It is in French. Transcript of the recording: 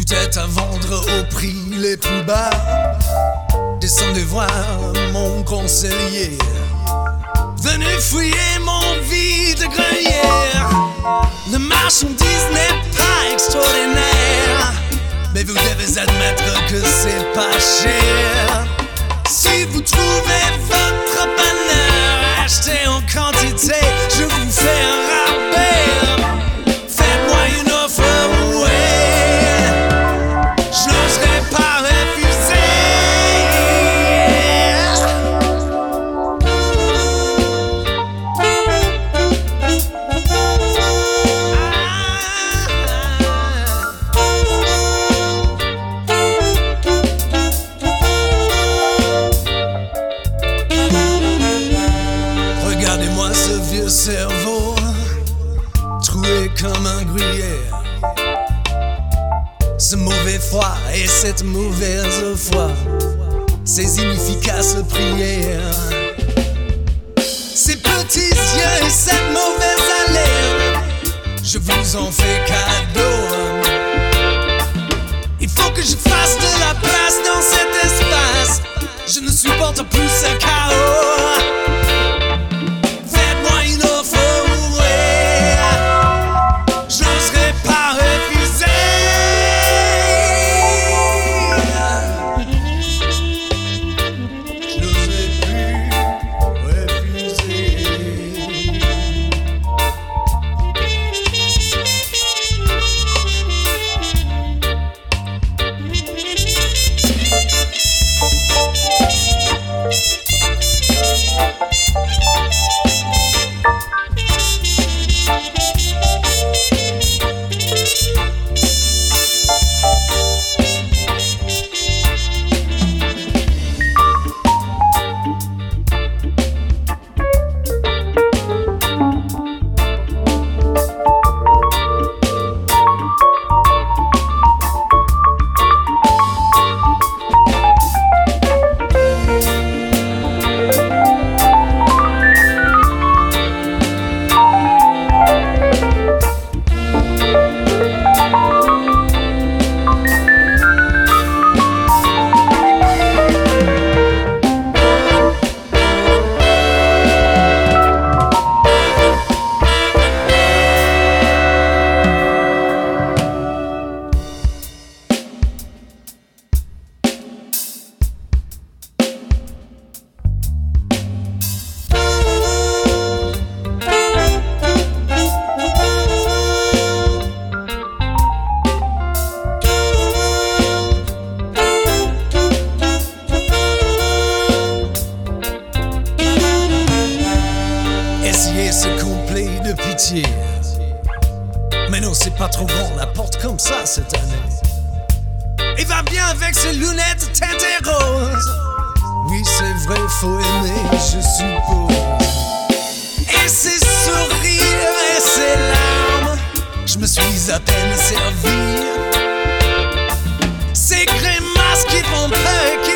tête à vendre au prix les plus bas. Descendez voir mon conseiller. Venez fouiller mon vide grenier. Le marchandise n'est pas extraordinaire, mais vous devez admettre que c'est pas cher. Si vous trouvez votre bonheur, achetez en quantité, je vous fais un rabais. Faites-moi une offre, ouais, je n'oserais pas refuser. Regardez-moi ce vieux cerveau, troué comme un gruyère. Ce mauvais froid et cette mauvaise foi, ces inefficaces prières, ces petits yeux et cette mauvaise haleine, je vous en fais cadeau. Il faut que je fasse de la place dans cet espace, je ne supporte plus ce chaos. Faites-moi une offre, ouais, je n'oserais pas refuser. Je n'oserais plus refuser. Essayez ce complet de pitié. Mais non, c'est pas trop grand, la porte comme ça cette année. Il va bien avec ses lunettes teintées roses. Oui, c'est vrai, faut aimer, je suppose. Et ses sourires et ses larmes, je me suis à peine servi. Ces grimaces qui font peur,